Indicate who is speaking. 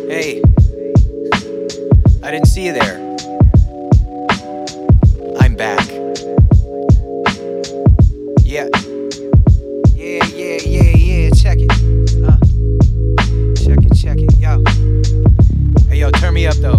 Speaker 1: Hey, I didn't see you there. I'm back. Yeah. Yeah. Check it. Check it. Yo. Hey, yo, turn me up though.